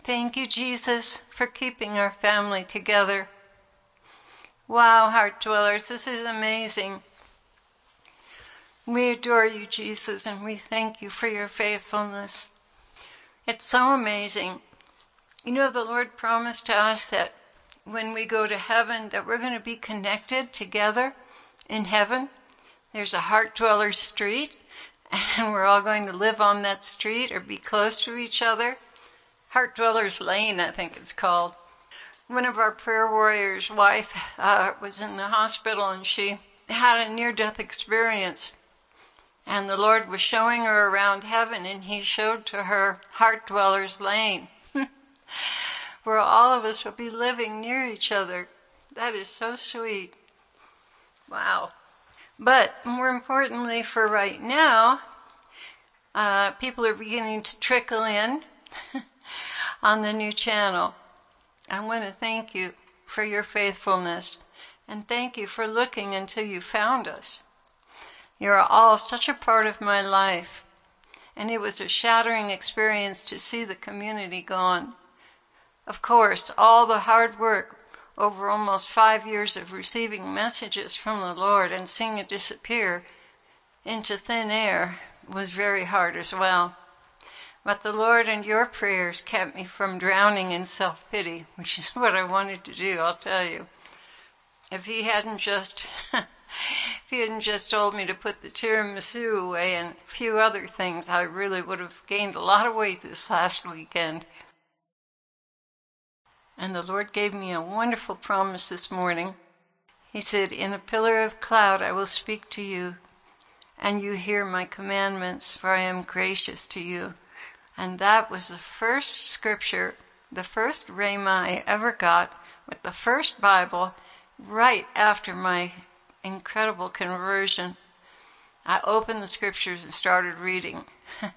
Thank you, Jesus, for keeping our family together. Wow, heart dwellers, this is amazing. We adore you, Jesus, and we thank you for your faithfulness. It's so amazing. You know, the Lord promised to us that when we go to heaven, that we're going to be connected together in heaven. There's a heart dweller street, and we're all going to live on that street or be close to each other. Heart Dwellers Lane, I think it's called. One of our prayer warriors' wife was in the hospital, and she had a near-death experience. And the Lord was showing her around heaven, and he showed to her Heart Dwellers Lane, where all of us will be living near each other. That is so sweet. Wow. But more importantly for right now, people are beginning to trickle in on the new channel. I want to thank you for your faithfulness, and thank you for looking until you found us. You are all such a part of my life, and it was a shattering experience to see the community gone. Of course, all the hard work over almost 5 years of receiving messages from the Lord and seeing it disappear into thin air was very hard as well. But the Lord and your prayers kept me from drowning in self-pity, which is what I wanted to do, I'll tell you. If he hadn't just told me to put the tiramisu away and a few other things, I really would have gained a lot of weight this last weekend. And the Lord gave me a wonderful promise this morning. He said, "In a pillar of cloud I will speak to you, and you hear my commandments, for I am gracious to you." And that was the first scripture, the first rhema I ever got with the first Bible right after my incredible conversion. I opened the scriptures and started reading.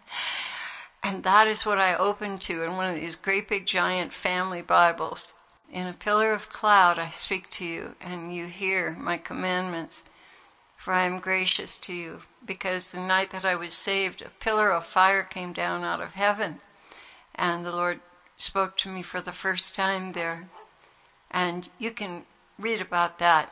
And that is what I opened to in one of these great big giant family Bibles. In a pillar of cloud I speak to you, and you hear my commandments, for I am gracious to you. Because the night that I was saved, a pillar of fire came down out of heaven, and the Lord spoke to me for the first time there. And you can read about that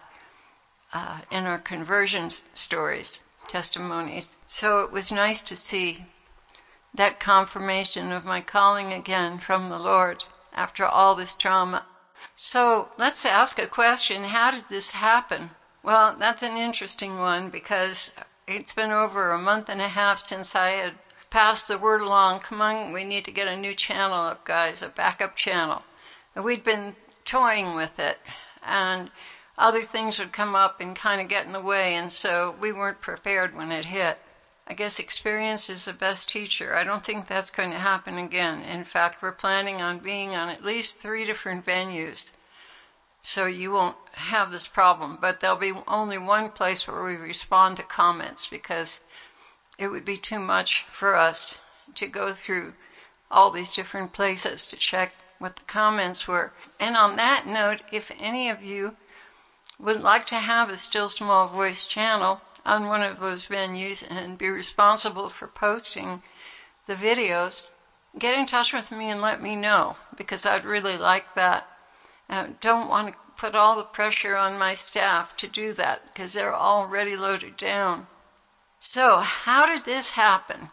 in our conversion stories, testimonies. So it was nice to see that confirmation of my calling again from the Lord after all this trauma. So let's ask a question. How did this happen? Well, that's an interesting one, because it's been over a month and a half since I had passed the word along. Come on, we need to get a new channel up, guys, a backup channel. And we'd been toying with it, and other things would come up and kind of get in the way, and so we weren't prepared when it hit. I guess experience is the best teacher. I don't think that's going to happen again. In fact, we're planning on being on at least 3 different venues, so you won't have this problem. But there'll be only one place where we respond to comments, because it would be too much for us to go through all these different places to check what the comments were. And on that note, if any of you would like to have a Still Small Voice channel on one of those venues and be responsible for posting the videos, get in touch with me and let me know, because I'd really like that. Don't want to put all the pressure on my staff to do that, because they're already loaded down. So, how did this happen?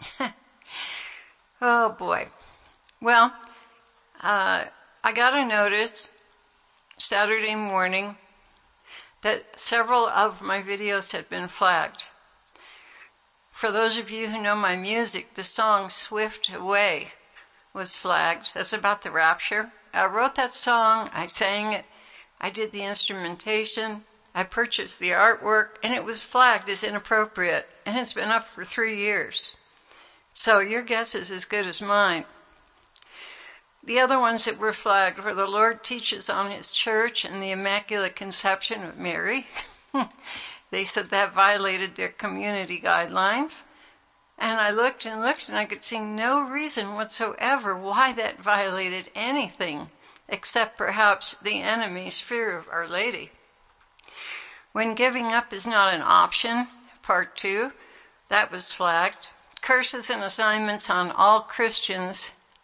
Oh boy. Well, I got a notice Saturday morning that several of my videos had been flagged. For those of you who know my music, the song Swift Away was flagged. That's about the rapture. I wrote that song, I sang it, I did the instrumentation, I purchased the artwork, and it was flagged as inappropriate, and it's been up for 3 years. So your guess is as good as mine. The other ones that were flagged were the Lord Teaches on His Church and the Immaculate Conception of Mary. They said that violated their community guidelines. And I looked and looked, and I could see no reason whatsoever why that violated anything, except perhaps the enemy's fear of Our Lady. When giving up is not an option, part 2, that was flagged. Curses and assignments on all Christians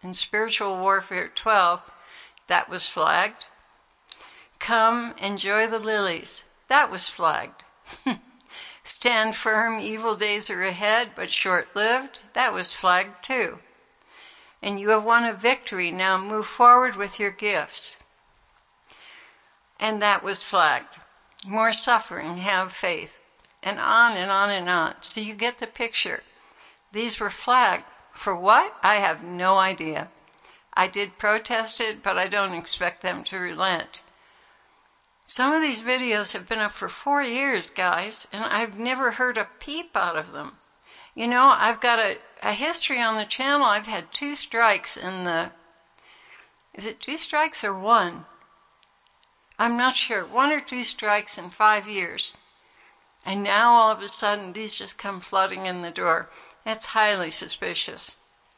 and Spiritual Warfare 12, that was flagged. Come, enjoy the lilies, that was flagged. Stand firm, evil days are ahead, but short-lived, that was flagged too. And you have won a victory, now move forward with your gifts. And that was flagged. More suffering, have faith. And on and on and on. So you get the picture. These were flagged. For what? I have no idea. I did protest it, but I don't expect them to relent. Some of these videos have been up for 4 years, guys, and I've never heard a peep out of them. You know, I've got a history on the channel. I've had 2 strikes in the... Is it 2 strikes or 1? I'm not sure. 1 or 2 strikes in 5 years. And now all of a sudden these just come flooding in the door. That's highly suspicious.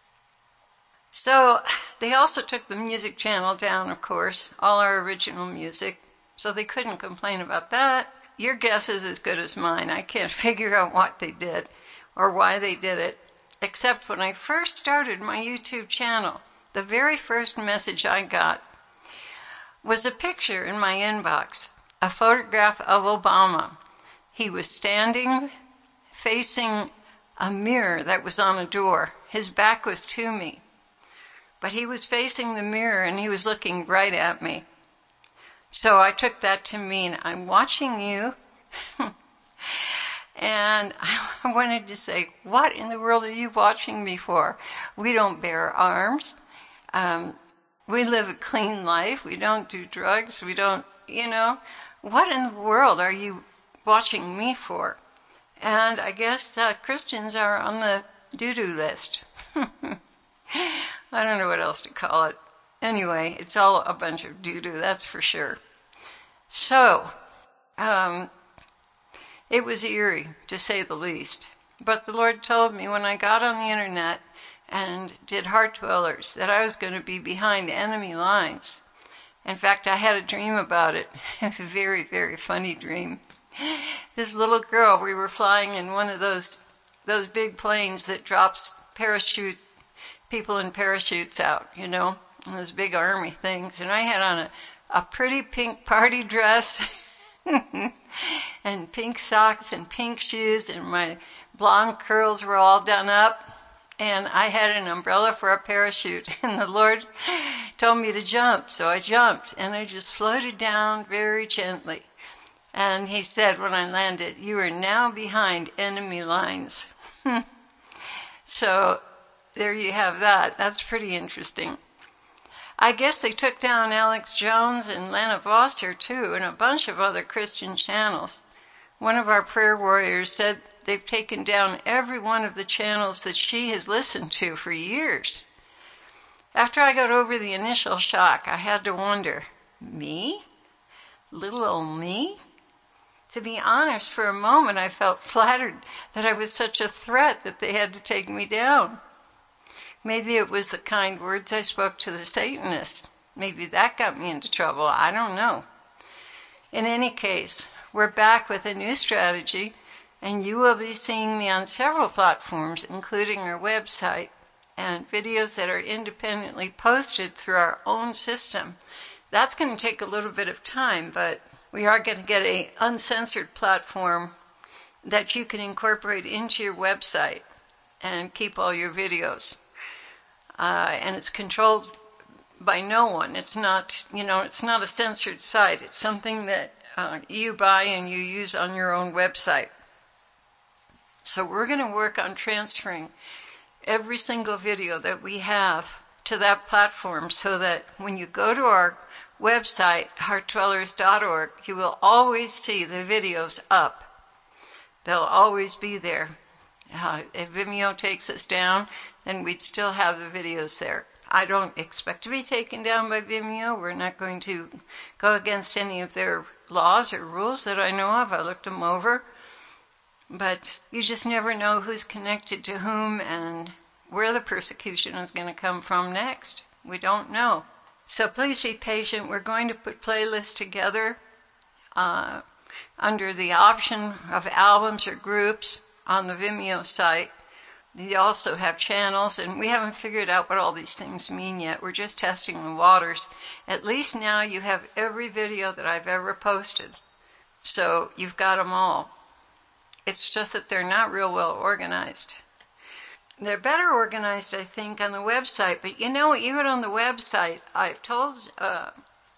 So they also took the music channel down, of course, all our original music. So they couldn't complain about that. Your guess is as good as mine. I can't figure out what they did or why they did it. Except when I first started my YouTube channel, the very first message I got was a picture in my inbox, a photograph of Obama. He was standing facing a mirror that was on a door. His back was to me. But he was facing the mirror and he was looking right at me. So I took that to mean, I'm watching you. And I wanted to say, what in the world are you watching me for? We don't bear arms. We live a clean life. We don't do drugs. We don't, what in the world are you watching me for? And I guess Christians are on the doo-doo list. I don't know what else to call it. Anyway, it's all a bunch of doo-doo, that's for sure. So, it was eerie, to say the least. But the Lord told me when I got on the internet and did Heart Dwellers that I was going to be behind enemy lines. In fact, I had a dream about it. A very, very funny dream. This little girl, we were flying in one of those big planes that drops people in parachutes out, those big army things. And I had on a pretty pink party dress and pink socks and pink shoes, and my blonde curls were all done up. And I had an umbrella for a parachute, and the Lord told me to jump, so I jumped, and I just floated down very gently. And he said when I landed, you are now behind enemy lines. So there you have that. That's pretty interesting. I guess they took down Alex Jones and Lana Foster too, and a bunch of other Christian channels. One of our prayer warriors said they've taken down every one of the channels that she has listened to for years. After I got over the initial shock, I had to wonder, me? Little old me? To be honest, for a moment I felt flattered that I was such a threat that they had to take me down. Maybe it was the kind words I spoke to the Satanists. Maybe that got me into trouble. I don't know. In any case, we're back with a new strategy, and you will be seeing me on several platforms, including our website, and videos that are independently posted through our own system. That's going to take a little bit of time, but we are going to get an uncensored platform that you can incorporate into your website and keep all your videos. And it's controlled by no one. It's not, it's not a censored site. It's something that you buy and you use on your own website. So we're going to work on transferring every single video that we have to that platform so that when you go to our website, heartdwellers.org, you will always see the videos up. They'll always be there. If Vimeo takes us down, then we'd still have the videos there. I don't expect to be taken down by Vimeo. We're not going to go against any of their laws or rules that I know of. I looked them over. But you just never know who's connected to whom and where the persecution is going to come from next. We don't know. So please be patient. We're going to put playlists together under the option of albums or groups on the Vimeo site They also have channels, and we haven't figured out what all these things mean yet. We're just testing the waters. At least now you have every video that I've ever posted. So you've got them all. It's just that they're not real well organized. They're better organized, I think, on the website. But you know, even on the website, I've told our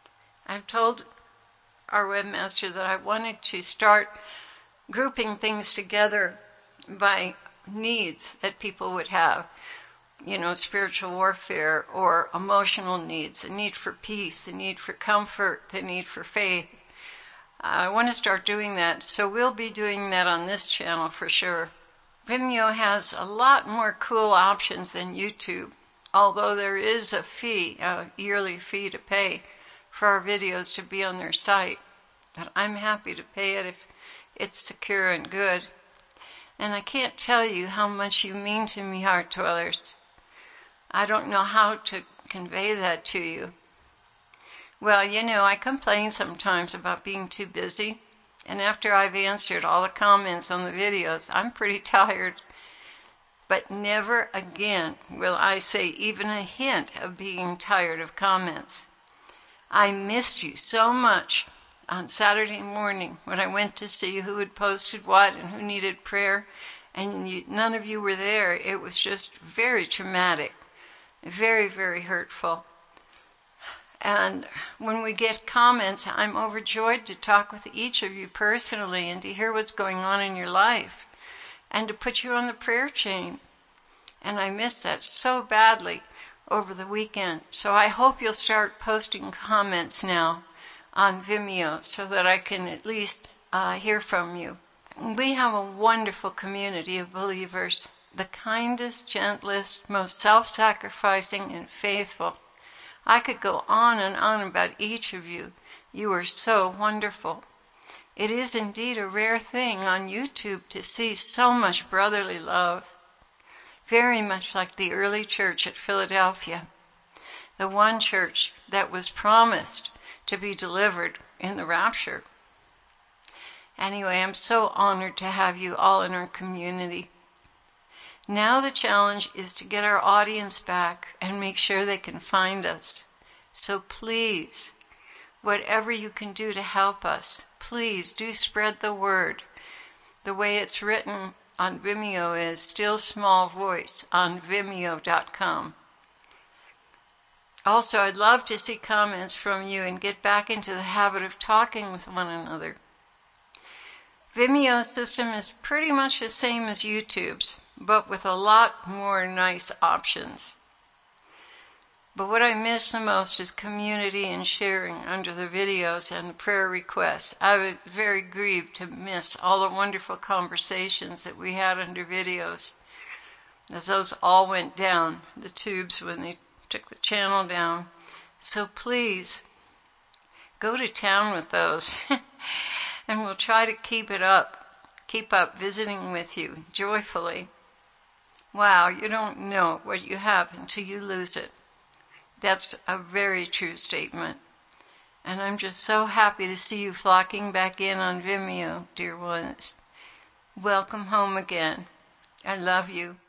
webmaster that I wanted to start grouping things together by needs that people would have. You know, spiritual warfare or emotional needs, the need for peace, the need for comfort, the need for faith. I want to start doing that, so we'll be doing that on this channel for sure. Vimeo has a lot more cool options than YouTube, although there is a fee, a yearly fee to pay for our videos to be on their site. But I'm happy to pay it if it's secure and good. And I can't tell you how much you mean to me, Heart Dwellers. I don't know how to convey that to you. Well, you know, I complain sometimes about being too busy. And after I've answered all the comments on the videos, I'm pretty tired. But never again will I say even a hint of being tired of comments. I missed you so much on Saturday morning when I went to see who had posted what and who needed prayer, and none of you were there. It was just very traumatic, very, very hurtful. And when we get comments, I'm overjoyed to talk with each of you personally and to hear what's going on in your life and to put you on the prayer chain. And I miss that so badly over the weekend. So I hope you'll start posting comments now on Vimeo so that I can at least hear from you. We have a wonderful community of believers, the kindest, gentlest, most self-sacrificing, and faithful. I could go on and on about each of you. You are so wonderful. It is indeed a rare thing on YouTube to see so much brotherly love, very much like the early church at Philadelphia, the one church that was promised to be delivered in the rapture. Anyway, I'm so honored to have you all in our community. Now the challenge is to get our audience back and make sure they can find us. So please, whatever you can do to help us, please do spread the word. The way it's written on Vimeo is still small voice on Vimeo.com. Also, I'd love to see comments from you and get back into the habit of talking with one another. Vimeo's system is pretty much the same as YouTube's, but with a lot more nice options. But what I miss the most is community and sharing under the videos and the prayer requests. I was very grieved to miss all the wonderful conversations that we had under videos, as those all went down the tubes when they took the channel down. So please, go to town with those, and we'll try to keep up visiting with you joyfully. Wow, you don't know what you have until you lose it. That's a very true statement. And I'm just so happy to see you flocking back in on Vimeo, dear ones. Welcome home again. I love you.